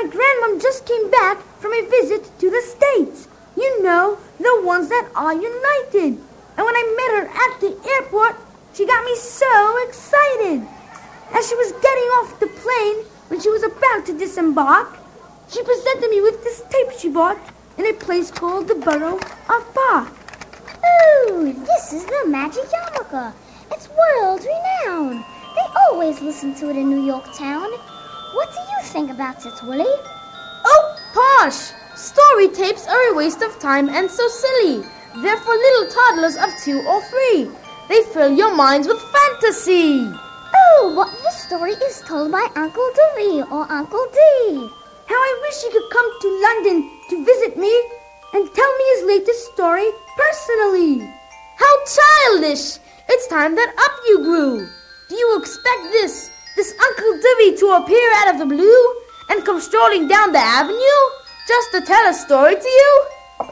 my grandmom just came back from a visit to the States. You know, the ones that are united. And when I met her at the airport, she got me so excited. As she was getting off the plane, when she was about to disembark, she presented me with this tape she bought in a place called the Borough of Bath. Ooh, this is the magic yarmulke. It's world renowned. They always listen to it in New York town. What do you think about it, Willie? Oh, Posh! Story tapes are a waste of time and so silly. They're for little toddlers of 2 or 3. They fill your minds with fantasy. Oh, but this story is told by Uncle Dewey or Uncle D. How I wish he could come to London to visit me and tell me his latest story personally. How childish! It's time that up you grew. Do you expect this Uncle Dewey to appear out of the blue and come strolling down the avenue just to tell a story to you?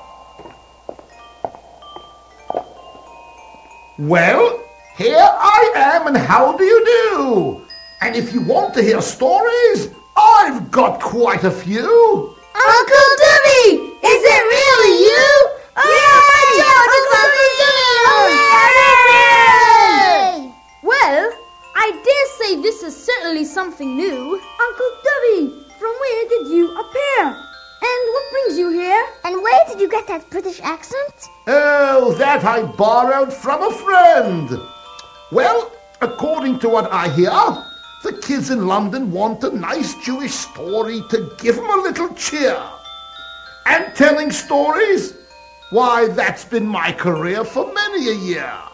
Well, here I am, and how do you do? And if you want to hear stories, I've got quite a few. Uncle Dewey! Is it really you? Well, I dare say this is certainly something new. Uncle Dewey, from where did you appear? And what brings you here? And where did you get that British accent? Oh, that I borrowed from a friend. Well, according to what I hear, the kids in London want a nice Jewish story to give them a little cheer. And telling stories? Why, that's been my career for many a year.